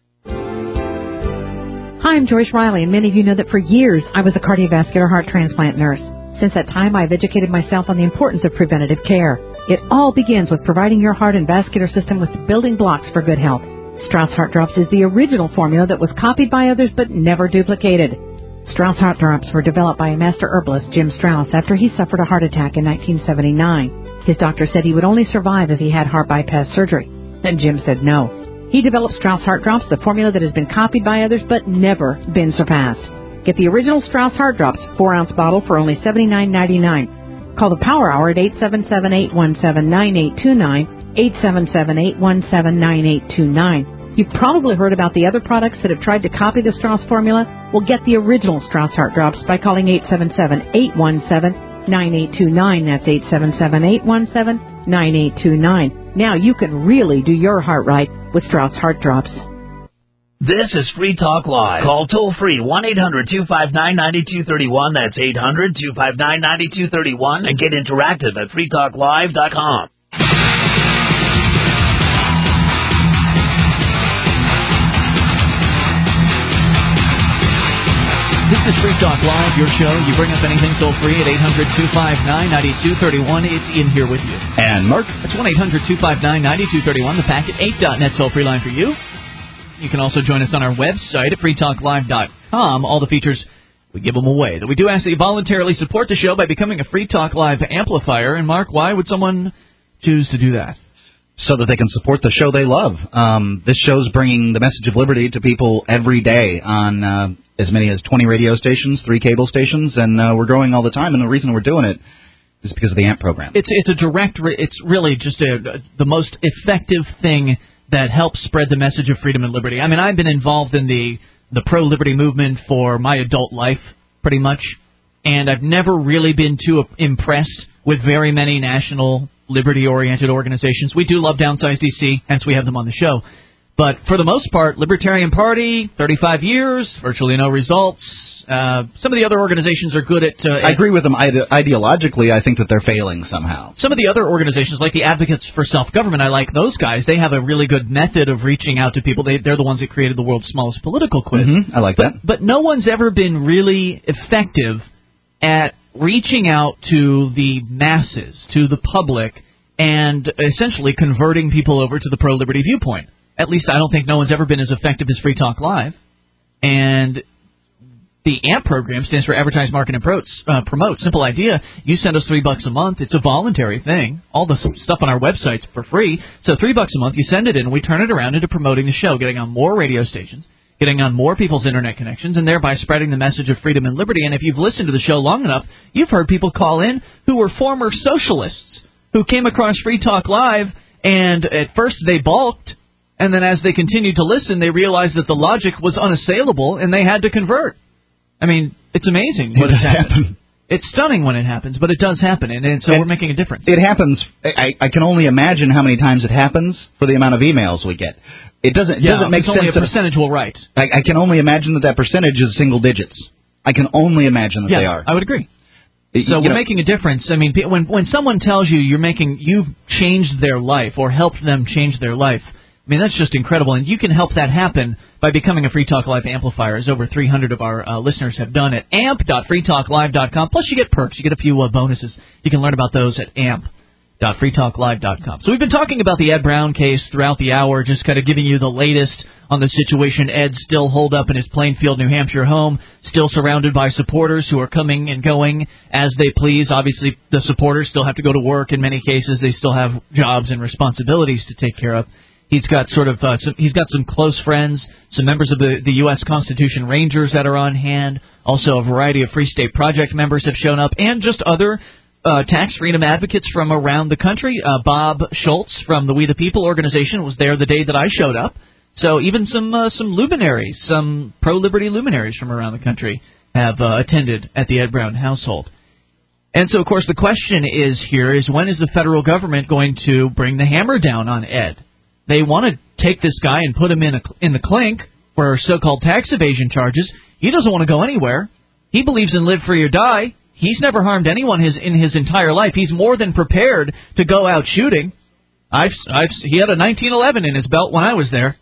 Hi, I'm Joyce Riley, and many of you know that for years I was a cardiovascular heart transplant nurse. Since that time, I've educated myself on the importance of preventative care. It all begins with providing your heart and vascular system with the building blocks for good health. Strauss Heart Drops is the original formula that was copied by others but never duplicated. Strauss Heart Drops were developed by a master herbalist, Jim Strauss, after he suffered a heart attack in 1979. His doctor said he would only survive if he had heart bypass surgery. And Jim said no. He developed Strauss Heart Drops, the formula that has been copied by others but never been surpassed. Get the original Strauss Heart Drops 4-ounce bottle for only $79.99. Call the Power Hour at 877-817-9829, 877-817-9829. You've probably heard about the other products that have tried to copy the Strauss formula. Well, get the original Strauss Heart Drops by calling 877-817-9829. That's 877-817-9829. Now you can really do your heart right with Strauss Heart Drops. This is Free Talk Live. Call toll-free 1-800-259-9231. That's 800-259-9231. And get interactive at freetalklive.com. This is Free Talk Live, your show. You bring up anything toll-free at 800-259-9231. It's Ian here with you. And Mark. That's 1-800-259-9231, the Packet8.net toll-free line for you. You can also join us on our website at freetalklive.com. All the features, we give them away. We do ask that you voluntarily support the show by becoming a Free Talk Live amplifier. And, Mark, why would someone choose to do that? So that they can support the show they love. This show's bringing the message of liberty to people every day on as many as 20 radio stations, 3 cable stations, and we're growing all the time. And the reason we're doing it is because of the AMP program. It's really just the most effective thing that helps spread the message of freedom and liberty. I mean, I've been involved in the pro-liberty movement for my adult life, pretty much, and I've never really been too impressed with very many national liberty-oriented organizations. We do love Downsize DC, hence we have them on the show. But for the most part, Libertarian Party, 35 years, virtually no results. Some of the other organizations are good at... I agree with them. Ideologically, I think that they're failing somehow. Some of the other organizations, like the Advocates for Self-Government, I like those guys. They have a really good method of reaching out to people. They're the ones that created the world's smallest political quiz. Mm-hmm. I like that. But no one's ever been really effective at reaching out to the masses, to the public, and essentially converting people over to the pro-liberty viewpoint. At least I don't think no one's ever been as effective as Free Talk Live. And the AMP program stands for Advertise, Market, and Promote. Simple idea. You send us $3 a month. It's a voluntary thing. All the stuff on our website's for free. So $3 a month, you send it in, and we turn it around into promoting the show, getting on more radio stations, getting on more people's internet connections, and thereby spreading the message of freedom and liberty. And if you've listened to the show long enough, you've heard people call in who were former socialists who came across Free Talk Live, and at first they balked. And then as they continued to listen, they realized that the logic was unassailable, and they had to convert. I mean, it's amazing when it happens. It's stunning when it happens, but it does happen, and so we're making a difference. It happens. I can only imagine how many times it happens for the amount of emails we get. It doesn't make sense. Only a percentage will write. I can only imagine that percentage is single digits. I can only imagine that they are. I would agree. So we're making a difference. I mean, when someone tells you you've changed their life or helped them change their life, I mean, that's just incredible, and you can help that happen by becoming a Free Talk Live amplifier, as over 300 of our listeners have done at amp.freetalklive.com. Plus, you get perks. You get a few bonuses. You can learn about those at amp. freetalklive.com. So we've been talking about the Ed Brown case throughout the hour, just kind of giving you the latest on the situation. Ed's still holed up in his Plainfield, New Hampshire home, still surrounded by supporters who are coming and going as they please. Obviously, the supporters still have to go to work in many cases. They still have jobs and responsibilities to take care of. He's got some close friends, some members of the U.S. Constitution Rangers that are on hand. Also, a variety of Free State Project members have shown up, and just other tax freedom advocates from around the country. Bob Schultz from the We the People organization was there the day that I showed up. So even some luminaries, some pro-liberty luminaries from around the country have attended at the Ed Brown household. And so, of course, the question is when is the federal government going to bring the hammer down on Ed? They want to take this guy and put him in the clink for so-called tax evasion charges. He doesn't want to go anywhere. He believes in live free or die. He's never harmed anyone in his entire life. He's more than prepared to go out shooting. He had a 1911 in his belt when I was there.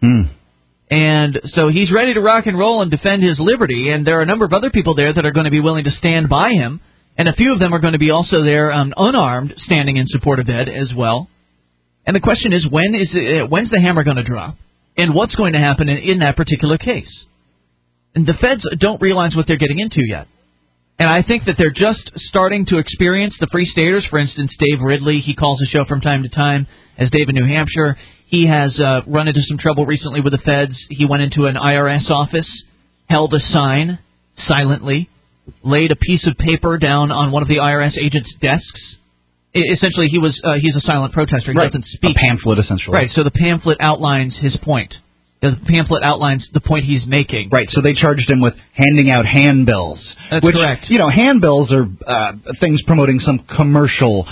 And so he's ready to rock and roll and defend his liberty. And there are a number of other people there that are going to be willing to stand by him. And a few of them are going to be also there unarmed, standing in support of Ed as well. And the question is, when's the hammer going to drop? And what's going to happen in that particular case? And the feds don't realize what they're getting into yet. And I think that they're just starting to experience the Free Staters. For instance, Dave Ridley, he calls the show from time to time as Dave in New Hampshire. He has run into some trouble recently with the feds. He went into an IRS office, held a sign silently, laid a piece of paper down on one of the IRS agents' desks. Essentially, he's a silent protester. He doesn't speak. A pamphlet, essentially. Right, so the pamphlet outlines his point. The pamphlet outlines the point he's making. Right, so they charged him with handing out handbills. That's correct. Handbills are things promoting some commercial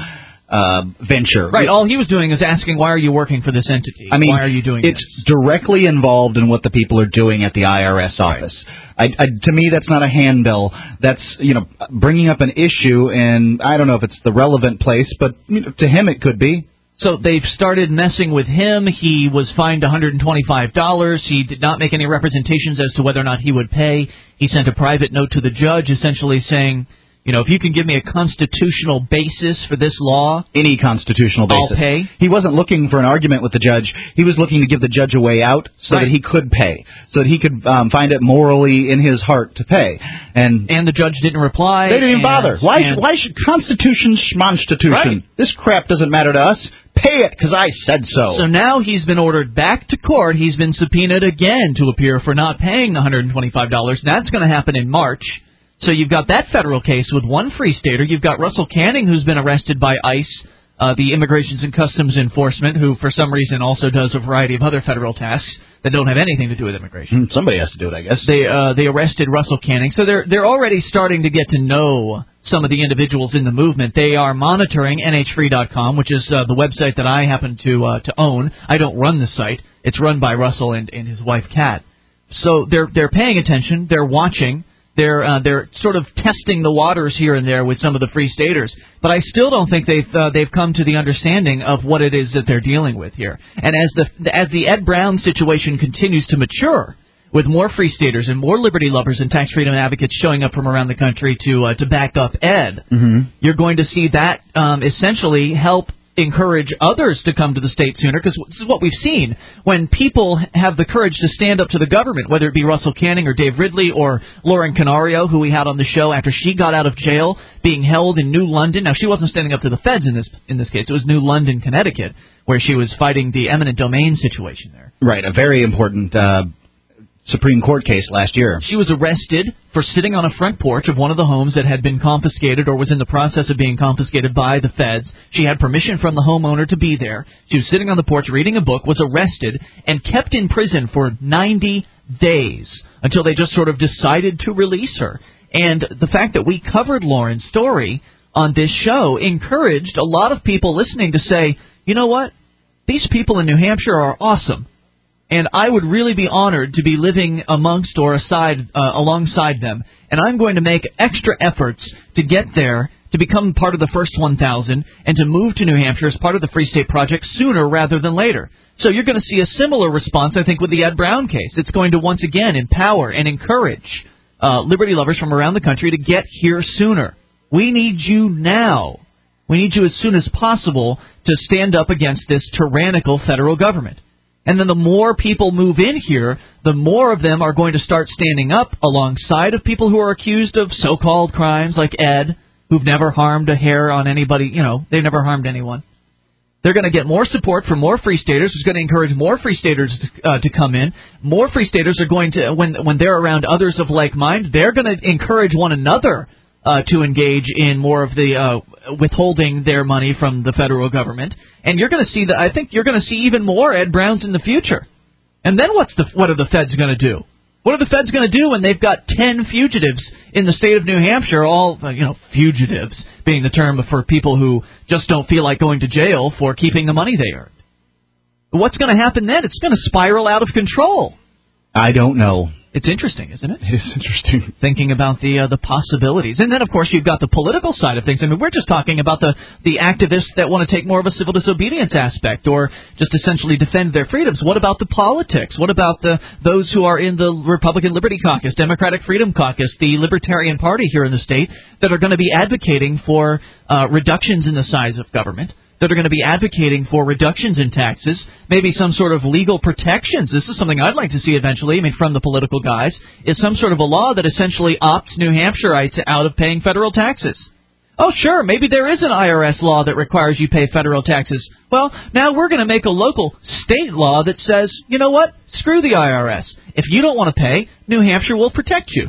venture. Right, all he was doing is asking, why are you working for this entity? Why are you doing this? It's directly involved in what the people are doing at the IRS office. Right. To me, that's not a handbill. That's, bringing up an issue, and I don't know if it's the relevant place, but to him it could be. So they've started messing with him. He was fined $125. He did not make any representations as to whether or not he would pay. He sent a private note to the judge essentially saying, if you can give me a constitutional basis for this law, any constitutional basis, I'll pay. He wasn't looking for an argument with the judge. He was looking to give the judge a way out so that he could pay, so that he could find it morally in his heart to pay. And the judge didn't reply. They didn't even bother. Why should Constitution schmonstitution? Right. This crap doesn't matter to us. Pay it, because I said so. So now he's been ordered back to court. He's been subpoenaed again to appear for not paying the $125. That's going to happen in March. So you've got that federal case with one Free Stater. You've got Russell Canning, who's been arrested by ICE, the Immigrations and Customs Enforcement, who for some reason also does a variety of other federal tasks that don't have anything to do with immigration. Somebody has to do it, I guess. They arrested Russell Canning. So they're already starting to get to know some of the individuals in the movement. They are monitoring NHFree.com, which is the website that I happen to own. I don't run the site. It's run by Russell and his wife, Kat. So they're paying attention. They're watching. They're sort of testing the waters here and there with some of the Free Staters, but I still don't think they've come to the understanding of what it is that they're dealing with here. And as the Ed Brown situation continues to mature, with more Free Staters and more liberty lovers and tax freedom advocates showing up from around the country to back up Ed, you're going to see that essentially help encourage others to come to the state sooner, because this is what we've seen. When people have the courage to stand up to the government, whether it be Russell Canning or Dave Ridley or Lauren Canario, who we had on the show after she got out of jail, being held in New London. Now, she wasn't standing up to the feds in this case. It was New London, Connecticut, where she was fighting the eminent domain situation there. Right, a very important Supreme Court case last year. She was arrested for sitting on a front porch of one of the homes that had been confiscated or was in the process of being confiscated by the feds. She had permission from the homeowner to be there. She was sitting on the porch reading a book, was arrested, and kept in prison for 90 days until they just sort of decided to release her. And the fact that we covered Lauren's story on this show encouraged a lot of people listening to say, you know what? These people in New Hampshire are awesome. And I would really be honored to be living amongst or alongside them. And I'm going to make extra efforts to get there, to become part of the first 1,000, and to move to New Hampshire as part of the Free State Project sooner rather than later. So you're going to see a similar response, I think, with the Ed Brown case. It's going to once again empower and encourage liberty lovers from around the country to get here sooner. We need you now. We need you as soon as possible to stand up against this tyrannical federal government. And then the more people move in here, the more of them are going to start standing up alongside of people who are accused of so-called crimes like Ed, who've never harmed a hair on anybody, they've never harmed anyone. They're going to get more support from more Free Staters. It's going to encourage more Free Staters to come in. More Free Staters are going to, when they're around others of like mind, they're going to encourage one another to engage in more of the withholding their money from the federal government. And you're going to see that. I think you're going to see even more Ed Browns in the future. And then what are the feds going to do? What are the feds going to do when they've got 10 fugitives in the state of New Hampshire, all, fugitives being the term for people who just don't feel like going to jail for keeping the money they earned? What's going to happen then? It's going to spiral out of control. I don't know. It's interesting, isn't it? It is interesting. Thinking about the possibilities. And then, of course, you've got the political side of things. I mean, we're just talking about the activists that want to take more of a civil disobedience aspect or just essentially defend their freedoms. What about the politics? What about those who are in the Republican Liberty Caucus, Democratic Freedom Caucus, the Libertarian Party here in the state that are going to be advocating for reductions in the size of government, that are going to be advocating for reductions in taxes, maybe some sort of legal protections. This is something I'd like to see eventually, from the political guys, is some sort of a law that essentially opts New Hampshireites out of paying federal taxes. Oh, sure, maybe there is an IRS law that requires you pay federal taxes. Well, now we're going to make a local state law that says, you know what, screw the IRS. If you don't want to pay, New Hampshire will protect you.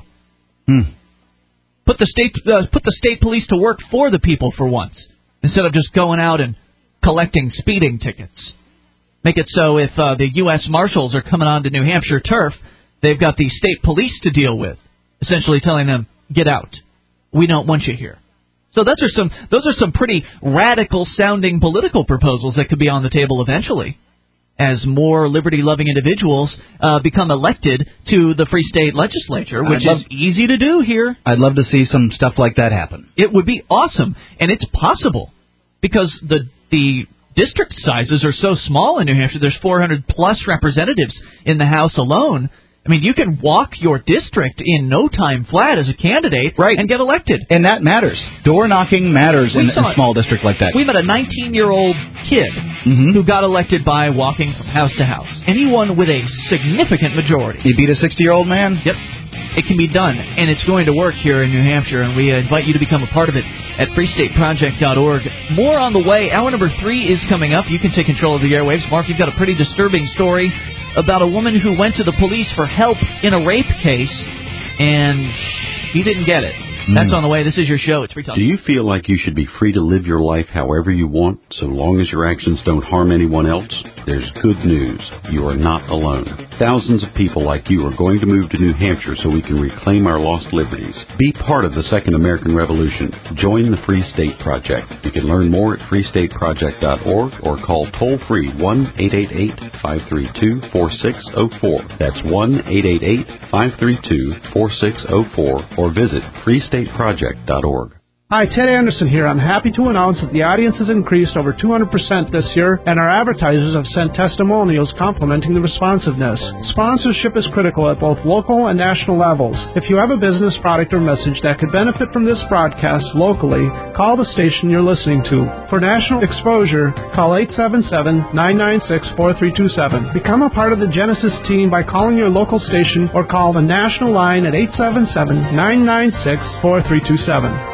Put the state police to work for the people for once, instead of just going out and collecting speeding tickets. Make it so if the U.S. Marshals are coming onto New Hampshire turf, they've got the state police to deal with, essentially telling them, get out. We don't want you here. So those are some pretty radical-sounding political proposals that could be on the table eventually, as more liberty-loving individuals become elected to the Free State Legislature, which is easy to do here. I'd love to see some stuff like that happen. It would be awesome, and it's possible, because the district sizes are so small in New Hampshire. There's 400-plus representatives in the House alone. I mean, you can walk your district in no time flat as a candidate and get elected. And that matters. Door knocking matters in a small district like that. We met a 19-year-old kid who got elected by walking from house to house. Anyone with a significant majority. He beat a 60-year-old man? Yep. It can be done, and it's going to work here in New Hampshire, and we invite you to become a part of it at freestateproject.org. More on the way. Hour number 3 is coming up. You can take control of the airwaves. Mark, you've got a pretty disturbing story about a woman who went to the police for help in a rape case, and she didn't get it. That's on the way. This is your show. It's Free Talk. Do you feel like you should be free to live your life however you want, so long as your actions don't harm anyone else? There's good news. You are not alone. Thousands of people like you are going to move to New Hampshire so we can reclaim our lost liberties. Be part of the Second American Revolution. Join the Free State Project. You can learn more at freestateproject.org or call toll-free 1-888-532-4604. That's 1-888-532-4604 or visit freestateproject.org. Hi, Ted Anderson here. I'm happy to announce that the audience has increased over 200% this year, and our advertisers have sent testimonials complimenting the responsiveness. Sponsorship is critical at both local and national levels. If you have a business, product, or message that could benefit from this broadcast locally, call the station you're listening to. For national exposure, call 877-996-4327. Become a part of the Genesis team by calling your local station or call the national line at 877-996-4327.